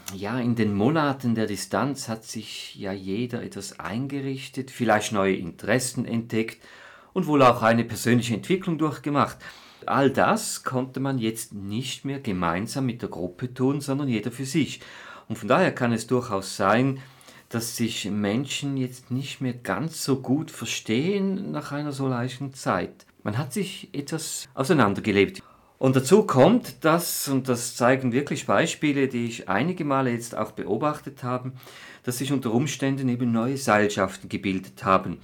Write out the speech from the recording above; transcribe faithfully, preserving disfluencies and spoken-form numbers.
Ja, in den Monaten der Distanz hat sich ja jeder etwas eingerichtet, vielleicht neue Interessen entdeckt und wohl auch eine persönliche Entwicklung durchgemacht. All das konnte man jetzt nicht mehr gemeinsam mit der Gruppe tun, sondern jeder für sich. Und von daher kann es durchaus sein, dass sich Menschen jetzt nicht mehr ganz so gut verstehen nach einer so leichten Zeit. Man hat sich etwas auseinandergelebt. Und dazu kommt das, und das zeigen wirklich Beispiele, die ich einige Male jetzt auch beobachtet habe, dass sich unter Umständen eben neue Seilschaften gebildet haben.